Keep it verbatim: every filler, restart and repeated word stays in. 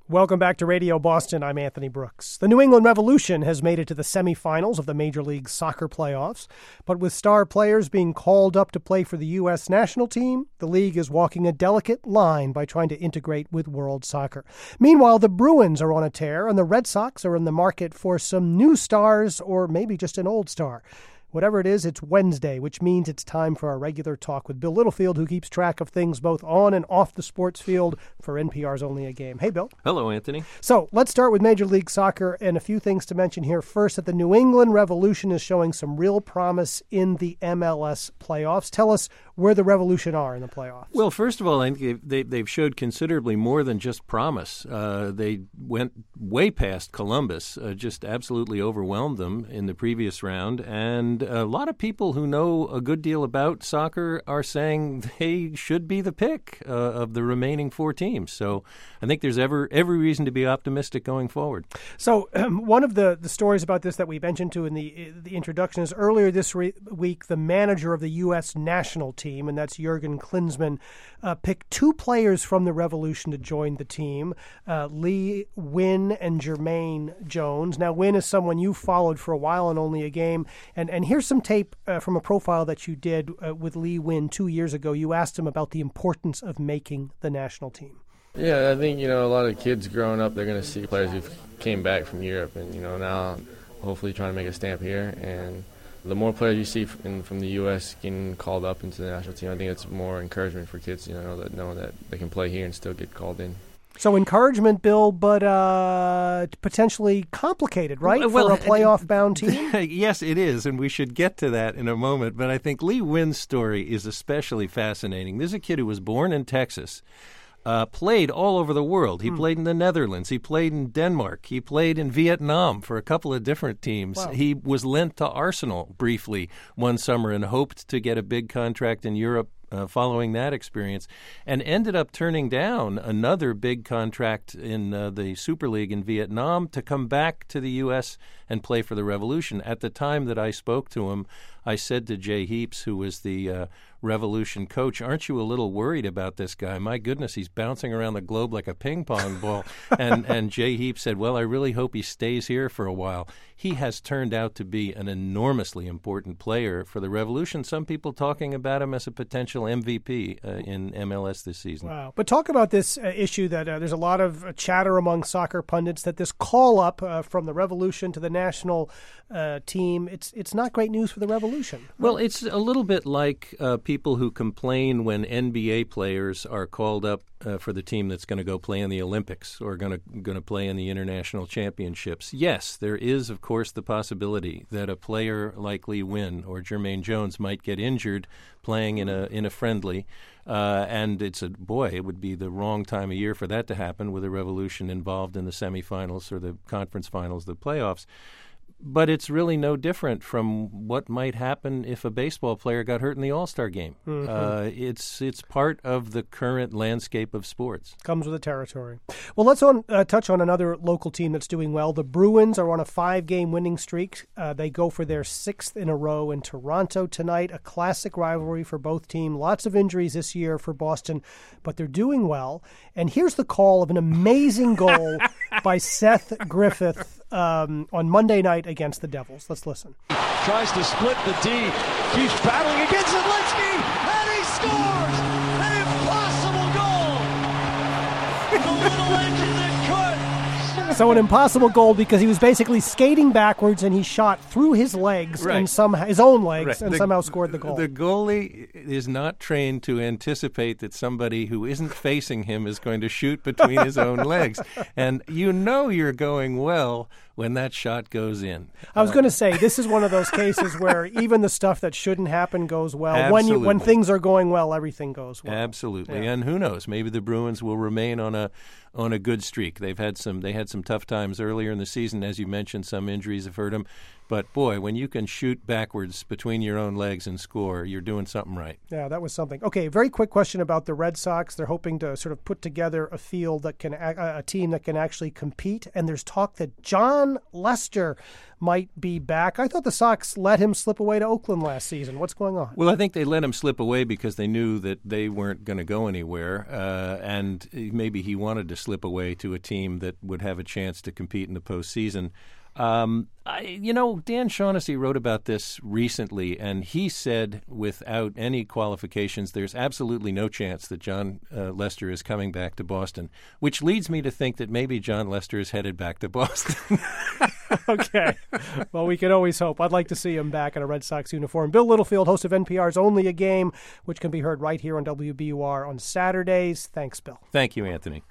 Welcome back to Radio Boston. I'm Anthony Brooks. The New England Revolution has made it to the semifinals of the Major League Soccer playoffs, but with star players being called up to play for the U S national team, the league is walking a delicate line by trying to integrate with world soccer. Meanwhile, the Bruins are on a tear, and the Red Sox are in the market for some new stars or maybe just an old star. Whatever it is, it's Wednesday, which means it's time for our regular talk with Bill Littlefield, who keeps track of things both on and off the sports field for N P R's Only a Game. Hey, Bill. Hello, Anthony. So let's start with Major League Soccer, and a few things to mention here. First, that the New England Revolution is showing some real promise in the M L S playoffs. Tell us where the Revolution are in the playoffs. Well, first of all, I think they, they've showed considerably more than just promise. Uh, they went way past Columbus, uh, just absolutely overwhelmed them in the previous round, and a lot of people who know a good deal about soccer are saying they should be the pick uh, of the remaining four teams. So I think there's ever, every reason to be optimistic going forward. So um, one of the, the stories about this that we mentioned to in the the introduction is earlier this re- week, the manager of the U S national team, and that's Jurgen Klinsmann, uh, picked two players from the Revolution to join the team, uh, Lee Nguyen and Jermaine Jones. Now, Nguyen is someone you followed for a while on Only a Game, and, and here's some tape uh, from a profile that you did uh, with Lee Nguyen two years ago. You asked him about the importance of making the national team. Yeah, I think, you know, a lot of kids growing up, they're going to see players who came back from Europe and, you know, now hopefully trying to make a stamp here. And the more players you see in, from the U S getting called up into the national team, I think it's more encouragement for kids, you know, that know that they can play here and still get called in. So encouragement, Bill, but uh, potentially complicated, right, well, for a playoff-bound team? Yes, it is, and we should get to that in a moment. But I think Lee Nguyen's story is especially fascinating. This is a kid who was born in Texas, uh, played all over the world. He hmm. played in the Netherlands. He played in Denmark. He played in Vietnam for a couple of different teams. Wow. He was lent to Arsenal briefly one summer and hoped to get a big contract in Europe Uh, following that experience, and ended up turning down another big contract in uh, the Super League in Vietnam to come back to the U S and play for the Revolution. At the time that I spoke to him, I said to Jay Heaps, who was the uh, Revolution coach, aren't you a little worried about this guy? My goodness, he's bouncing around the globe like a ping pong ball. and, and Jay Heaps said, well, I really hope he stays here for a while. He has turned out to be an enormously important player for the Revolution. Some people talking about him as a potential M V P uh, in M L S this season. Wow. But talk about this uh, issue that uh, there's a lot of uh, chatter among soccer pundits that this call-up uh, from the Revolution to the national uh, team, it's it's not great news for the Revolution. Well, it's a little bit like uh, people who complain when N B A players are called up uh, for the team that's going to go play in the Olympics or going to going to play in the international championships. Yes, there is, of course, the possibility that a player like Lee Nguyen or Jermaine Jones might get injured playing in a in a friendly, uh, and it's a boy. It would be the wrong time of year for that to happen with the Revolution involved in the semifinals or the conference finals, the playoffs. But it's really no different from what might happen if a baseball player got hurt in the All-Star game. Mm-hmm. Uh, it's it's part of the current landscape of sports. Comes with the territory. Well, let's on, uh, touch on another local team that's doing well. The Bruins are on a five-game winning streak. Uh, they go for their sixth in a row in Toronto tonight, a classic rivalry for both teams. Lots of injuries this year for Boston, but they're doing well. And here's the call of an amazing goal by Seth Griffith um, on Monday night against the Devils. Let's listen. Tries to split the D. Keeps battling against Zielinski, and he scores! An impossible goal! The little engine that could. So an impossible goal because he was basically skating backwards and he shot through his legs right. and somehow his own legs right. and the, somehow scored the goal. The goalie is not trained to anticipate that somebody who isn't facing him is going to shoot between his own legs. And you know you're going well when that shot goes in. I was uh, going to say, this is one of those cases where even the stuff that shouldn't happen goes well. Absolutely. When you, when things are going well, everything goes well. Absolutely. Yeah. And who knows, maybe the Bruins will remain on a on a good streak. They've had some they had some tough times earlier in the season. As you mentioned, some injuries have hurt them. But, boy, when you can shoot backwards between your own legs and score, you're doing something right. Yeah, that was something. Okay, very quick question about the Red Sox. They're hoping to sort of put together a field that can, a, a team that can actually compete. And there's talk that John Lester might be back. I thought the Sox let him slip away to Oakland last season. What's going on? Well, I think they let him slip away because they knew that they weren't going to go anywhere, uh, and maybe he wanted to slip away to a team that would have a chance to compete in the postseason. Um, I, you know, Dan Shaughnessy wrote about this recently, and he said without any qualifications, there's absolutely no chance that John uh, Lester is coming back to Boston, which leads me to think that maybe John Lester is headed back to Boston. Okay. Well, we can always hope. I'd like to see him back in a Red Sox uniform. Bill Littlefield, host of N P R's Only a Game, which can be heard right here on W B U R on Saturdays. Thanks, Bill. Thank you, Anthony.